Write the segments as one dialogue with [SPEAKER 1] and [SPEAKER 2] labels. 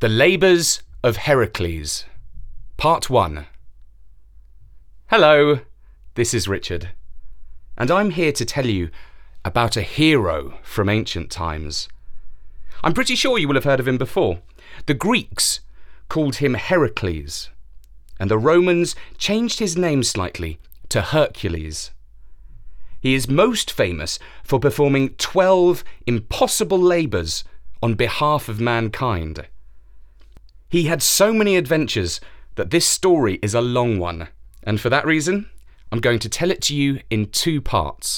[SPEAKER 1] The Labours of Heracles, Part 1. Hello, this is Richard, and I'm here to tell you about a hero from ancient times. I'm pretty sure you will have heard of him before. The Greeks called him Heracles, and the Romans changed his name slightly to Hercules. He is most famous for performing 12 impossible labours on behalf of mankind. He had so many adventures that this story is a long one, and for that reason, I'm going to tell it to you in 2 parts.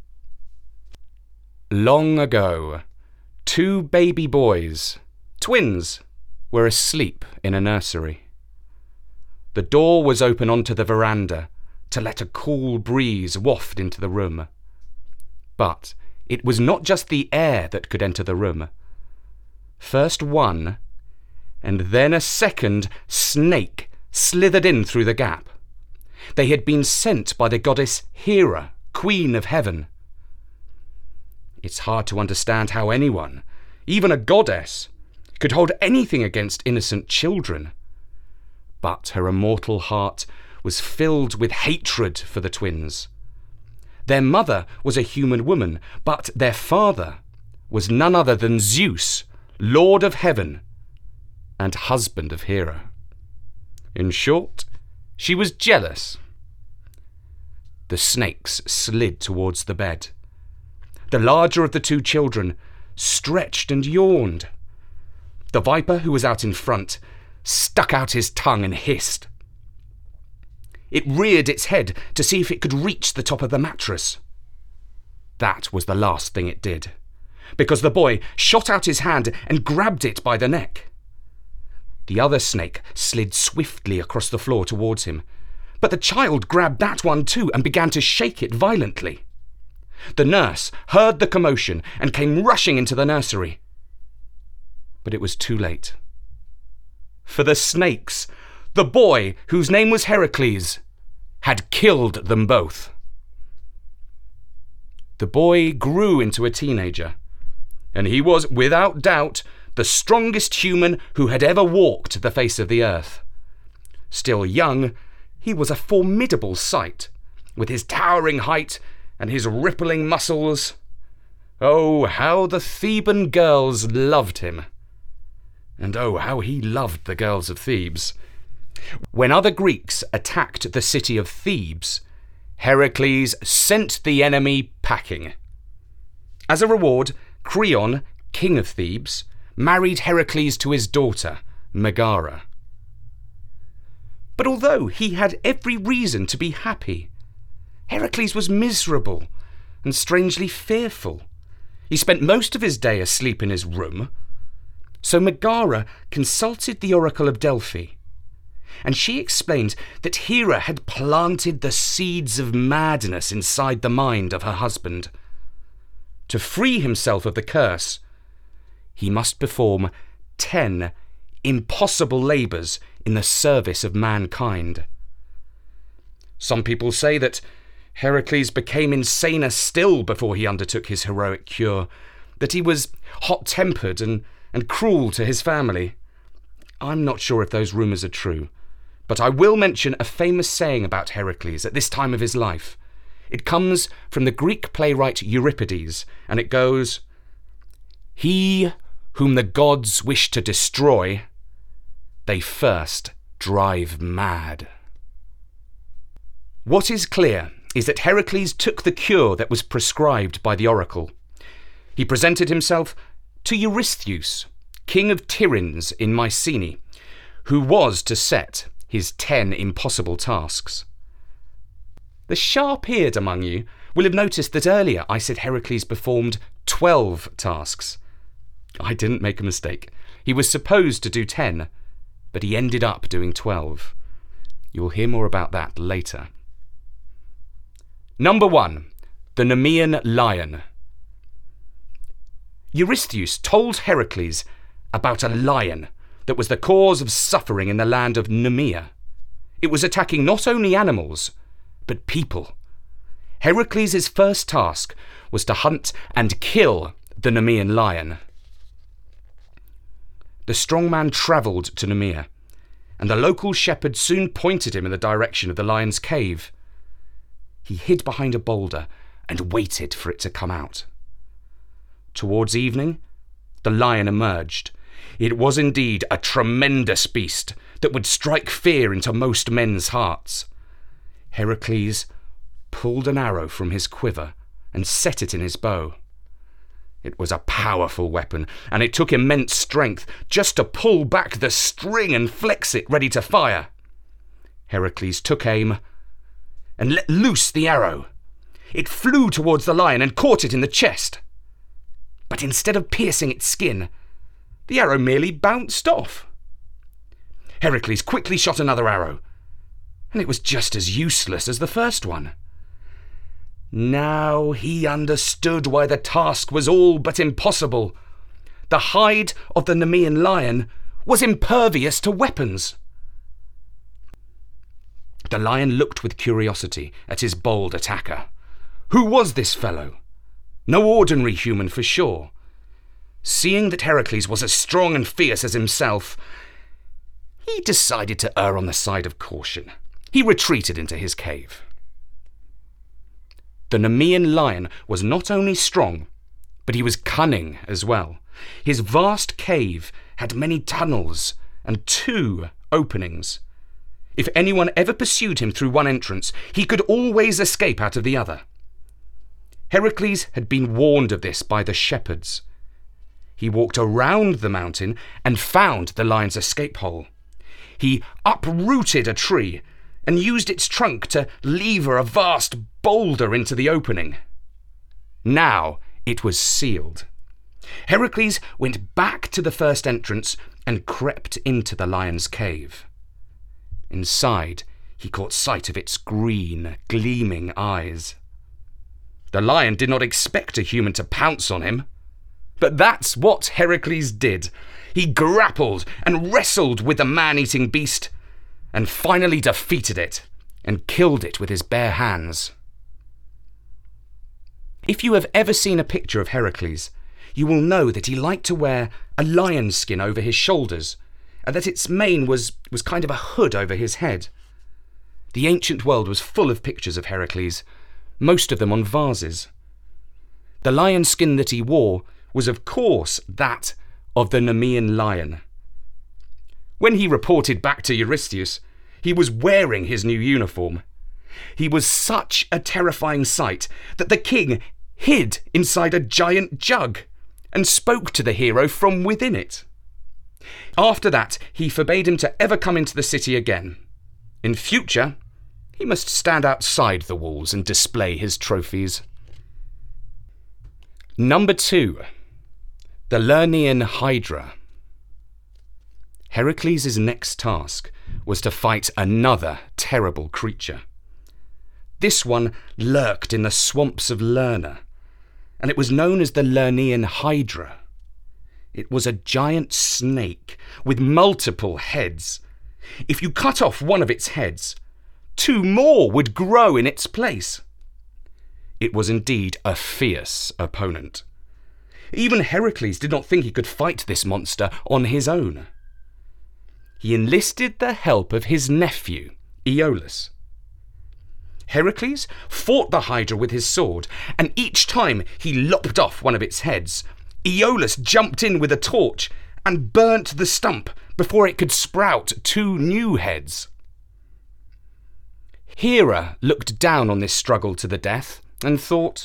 [SPEAKER 1] Long ago, 2 baby boys, twins, were asleep in a nursery. The door was open onto the veranda to let a cool breeze waft into the room. But it was not just the air that could enter the room. First one, and then a second snake slithered in through the gap. They had been sent by the goddess Hera, Queen of Heaven. It's hard to understand how anyone, even a goddess, could hold anything against innocent children. But her immortal heart was filled with hatred for the twins. Their mother was a human woman, but their father was none other than Zeus, Lord of Heaven, and husband of Hera. In short, she was jealous. The snakes slid towards the bed. The larger of the 2 children stretched and yawned. The viper, who was out in front, stuck out his tongue and hissed. It reared its head to see if it could reach the top of the mattress. That was the last thing it did, because the boy shot out his hand and grabbed it by the neck. The other snake slid swiftly across the floor towards him, but the child grabbed that one too and began to shake it violently. The nurse heard the commotion and came rushing into the nursery. But it was too late. For the snakes, the boy, whose name was Heracles, had killed them both. The boy grew into a teenager, and he was, without doubt, the strongest human who had ever walked the face of the earth. Still young, he was a formidable sight, with his towering height and his rippling muscles. Oh, how the Theban girls loved him. And oh, how he loved the girls of Thebes. When other Greeks attacked the city of Thebes, Heracles sent the enemy packing. As a reward, Creon, king of Thebes, married Heracles to his daughter, Megara. But although he had every reason to be happy, Heracles was miserable and strangely fearful. He spent most of his day asleep in his room. So Megara consulted the oracle of Delphi, and she explained that Hera had planted the seeds of madness inside the mind of her husband. To free himself of the curse, he must perform 10 impossible labours in the service of mankind. Some people say that Heracles became insaner still before he undertook his heroic cure, that he was hot-tempered and cruel to his family. I'm not sure if those rumours are true, but I will mention a famous saying about Heracles at this time of his life. It comes from the Greek playwright Euripides, and it goes, "He whom the gods wish to destroy, they first drive mad." What is clear is that Heracles took the cure that was prescribed by the oracle. He presented himself to Eurystheus, king of Tiryns in Mycenae, who was to set his 10 impossible tasks. The sharp-eared among you will have noticed that earlier I said Heracles performed 12 tasks. I didn't make a mistake. He was supposed to do 10, but he ended up doing 12. You'll hear more about that later. Number 1. The Nemean Lion. Eurystheus told Heracles about a lion that was the cause of suffering in the land of Nemea. It was attacking not only animals, but people. Heracles' first task was to hunt and kill the Nemean lion. the strong man travelled to Nemea, and the local shepherd soon pointed him in the direction of the lion's cave. He hid behind a boulder and waited for it to come out. Towards evening, the lion emerged. It was indeed a tremendous beast that would strike fear into most men's hearts. Heracles pulled an arrow from his quiver and set it in his bow. It was a powerful weapon, and it took immense strength just to pull back the string and flex it ready to fire. Heracles took aim and let loose the arrow. It flew towards the lion and caught it in the chest. But instead of piercing its skin, the arrow merely bounced off. Heracles quickly shot another arrow, and it was just as useless as the first one. Now he understood why the task was all but impossible. The hide of the Nemean lion was impervious to weapons. The lion looked with curiosity at his bold attacker. Who was this fellow? No ordinary human for sure. Seeing that Heracles was as strong and fierce as himself, he decided to err on the side of caution. He retreated into his cave. The Nemean lion was not only strong, but he was cunning as well. His vast cave had many tunnels and 2 openings. If anyone ever pursued him through one entrance, he could always escape out of the other. Heracles had been warned of this by the shepherds. He walked around the mountain and found the lion's escape hole. He uprooted a tree and used its trunk to lever a vast boulder into the opening. Now it was sealed. Heracles went back to the first entrance and crept into the lion's cave. Inside, he caught sight of its green, gleaming eyes. The lion did not expect a human to pounce on him. But that's what Heracles did. He grappled and wrestled with the man-eating beast, and finally defeated it and killed it with his bare hands. If you have ever seen a picture of Heracles, you will know that he liked to wear a lion's skin over his shoulders, and that its mane was kind of a hood over his head. The ancient world was full of pictures of Heracles, most of them on vases. The lion skin that he wore was of course that of the Nemean lion. When he reported back to Eurystheus, he was wearing his new uniform. He was such a terrifying sight that the king hid inside a giant jug and spoke to the hero from within it. After that, he forbade him to ever come into the city again. In future, he must stand outside the walls and display his trophies. Number 2. The Lernaean Hydra. Heracles' next task was to fight another terrible creature. This one lurked in the swamps of Lerna, and it was known as the Lernaean Hydra. It was a giant snake with multiple heads. If you cut off one of its heads, 2 more would grow in its place. It was indeed a fierce opponent. Even Heracles did not think he could fight this monster on his own. He enlisted the help of his nephew, Iolaus. Heracles fought the Hydra with his sword, and each time he lopped off one of its heads, Iolaus jumped in with a torch and burnt the stump before it could sprout 2 new heads. Hera looked down on this struggle to the death and thought,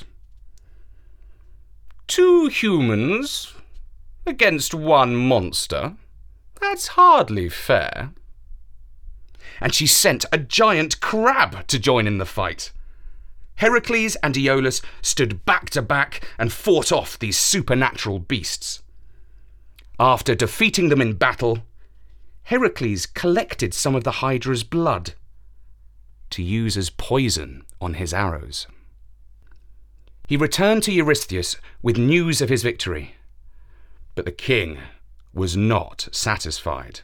[SPEAKER 1] 2 humans against 1 monster? That's hardly fair. And she sent a giant crab to join in the fight. Heracles and Iolaus stood back to back and fought off these supernatural beasts. After defeating them in battle, Heracles collected some of the Hydra's blood to use as poison on his arrows. He returned to Eurystheus with news of his victory, but the king was not satisfied.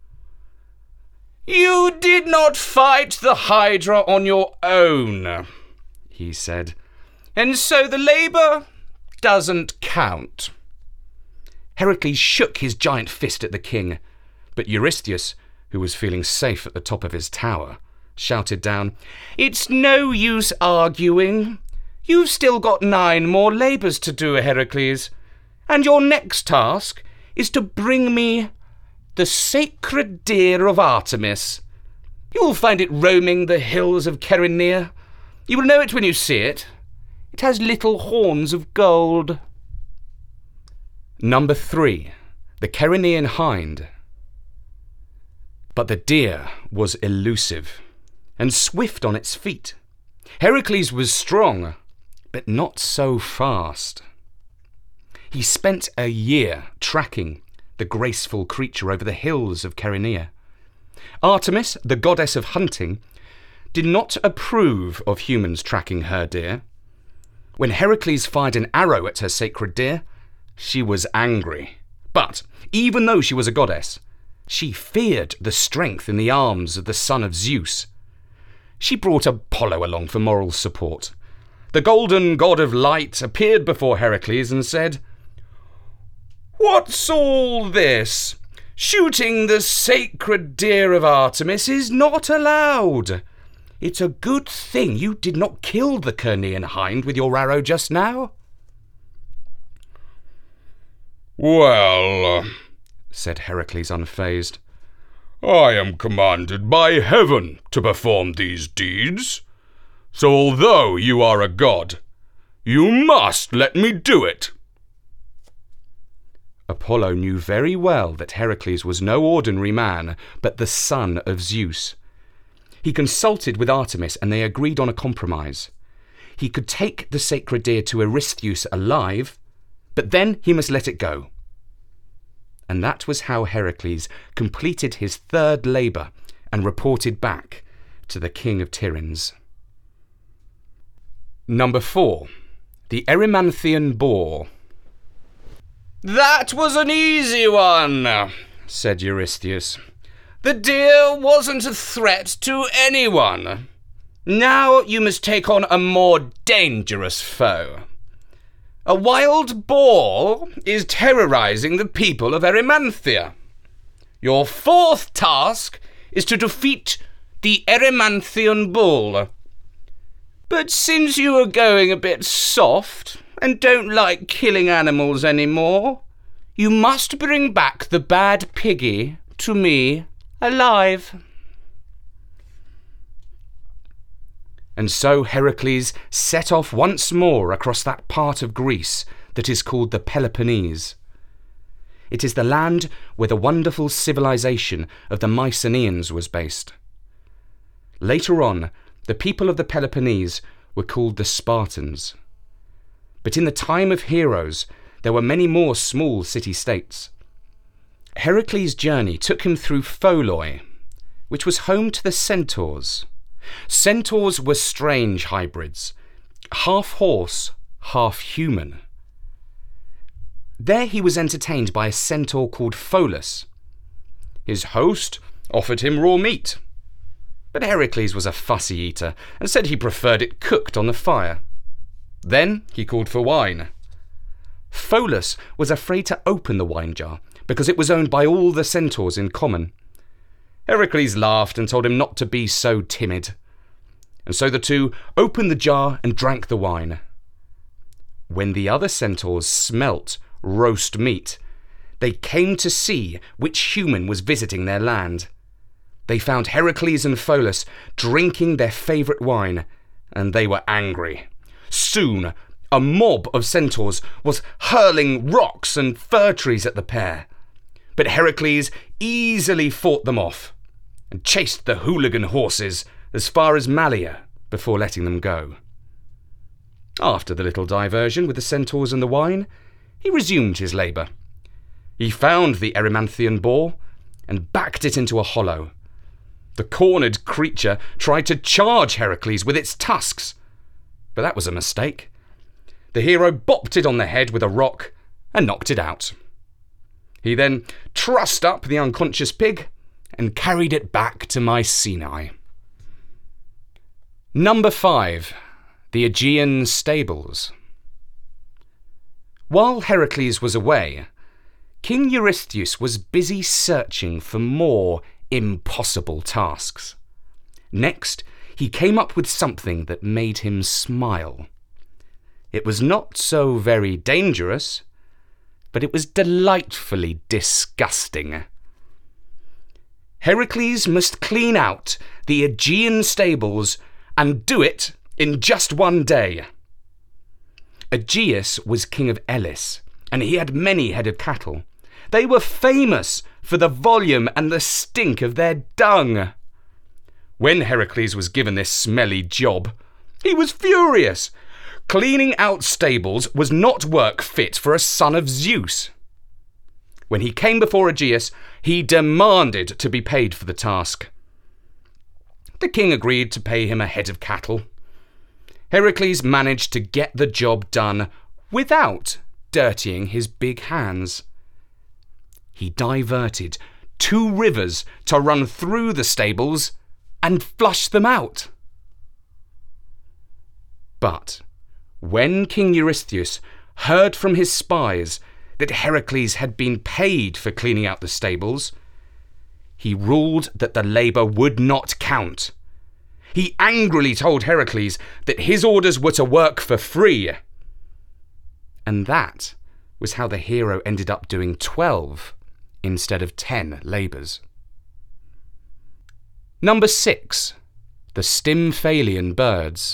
[SPEAKER 1] "You did not fight the Hydra on your own," he said, "and so the labour doesn't count." Heracles shook his giant fist at the king, but Eurystheus, who was feeling safe at the top of his tower, shouted down, "It's no use arguing. You've still got 9 more labours to do, Heracles, and your next task is to bring me the sacred deer of Artemis. You'll find it roaming the hills of Chaeronea. You will know it when you see it. It has little horns of gold." Number 3. The Chaeronean hind. But the deer was elusive and swift on its feet. Heracles was strong, but not so fast. He spent a year tracking the graceful creature over the hills of Chaeronea. Artemis, the goddess of hunting, did not approve of humans tracking her deer. When Heracles fired an arrow at her sacred deer, she was angry. But even though she was a goddess, she feared the strength in the arms of the son of Zeus. She brought Apollo along for moral support. The golden god of light appeared before Heracles and said, "What's all this? Shooting the sacred deer of Artemis is not allowed. It's a good thing you did not kill the Chaeronean hind with your arrow just now."
[SPEAKER 2] "Well," said Heracles unfazed, "I am commanded by heaven to perform these deeds. So although you are a god, you must let me do it."
[SPEAKER 1] Apollo knew very well that Heracles was no ordinary man, but the son of Zeus. He consulted with Artemis and they agreed on a compromise. He could take the sacred deer to Eurystheus alive, but then he must let it go. And that was how Heracles completed his 3rd labour and reported back to the king of Tiryns. Number 4. The Erymanthian boar. "That was an easy one," said Eurystheus. "The deer wasn't a threat to anyone. Now you must take on a more dangerous foe. A wild boar is terrorizing the people of Erymanthia. Your 4th task is to defeat the Erymanthian bull. But since you are going a bit soft and don't like killing animals anymore, you must bring back the bad piggy to me alive." And so Heracles set off once more across that part of Greece that is called the Peloponnese. It is the land where the wonderful civilization of the Mycenaeans was based. Later on, the people of the Peloponnese were called the Spartans. But in the time of heroes, there were many more small city-states. Heracles' journey took him through Pholoi, which was home to the centaurs. Centaurs were strange hybrids, half horse, half human. There he was entertained by a centaur called Pholus. His host offered him raw meat, but Heracles was a fussy eater and said he preferred it cooked on the fire. Then he called for wine. Pholus was afraid to open the wine jar because it was owned by all the centaurs in common. Heracles laughed and told him not to be so timid. And so the two opened the jar and drank the wine. When the other centaurs smelt roast meat, they came to see which human was visiting their land. They found Heracles and Pholus drinking their favourite wine, and they were angry. Soon, a mob of centaurs was hurling rocks and fir trees at the pair. But Heracles easily fought them off and chased the hooligan horses as far as Malea before letting them go. After the little diversion with the centaurs and the wine, he resumed his labour. He found the Erymanthian boar and backed it into a hollow. The cornered creature tried to charge Heracles with its tusks, but that was a mistake. The hero bopped it on the head with a rock and knocked it out. He then trussed up the unconscious pig and carried it back to Mycenae. Number 5. The Aegean stables. While Heracles was away, King Eurystheus was busy searching for more impossible tasks. Next, he came up with something that made him smile. It was not so very dangerous, but it was delightfully disgusting. Heracles must clean out the Aegean stables and do it in just one day. Aegeus was king of Elis, and he had many head of cattle. They were famous for the volume and the stink of their dung. When Heracles was given this smelly job, he was furious. Cleaning out stables was not work fit for a son of Zeus. When he came before Aegeus, he demanded to be paid for the task. The king agreed to pay him a head of cattle. Heracles managed to get the job done without dirtying his big hands. He diverted 2 rivers to run through the stables and flush them out. But when King Eurystheus heard from his spies that Heracles had been paid for cleaning out the stables, he ruled that the labour would not count. He angrily told Heracles that his orders were to work for free. And that was how the hero ended up doing 12 instead of 10 labours. Number 6. The Stymphalian birds.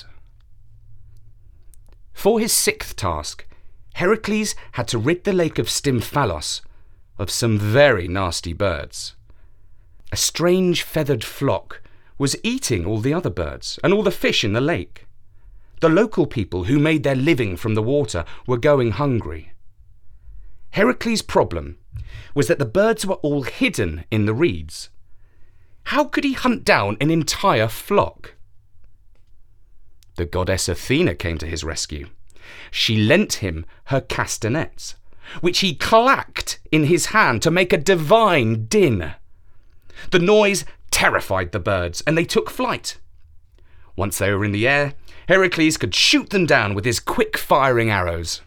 [SPEAKER 1] For his 6th task, Heracles had to rid the lake of Stymphalos of some very nasty birds. A strange feathered flock was eating all the other birds and all the fish in the lake. The local people who made their living from the water were going hungry. Heracles' problem was that the birds were all hidden in the reeds. How could he hunt down an entire flock? The goddess Athena came to his rescue. She lent him her castanets, which he clacked in his hand to make a divine din. The noise terrified the birds, and they took flight. Once they were in the air, Heracles could shoot them down with his quick-firing arrows.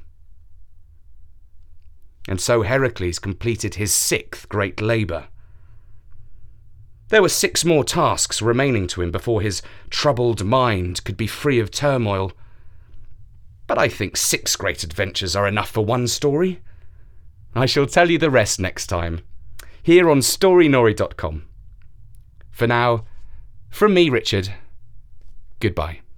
[SPEAKER 1] And so Heracles completed his 6th great labour. There were 6 more tasks remaining to him before his troubled mind could be free of turmoil. But I think 6 great adventures are enough for one story. I shall tell you the rest next time, here on Storynori.com. For now, from me, Richard, goodbye.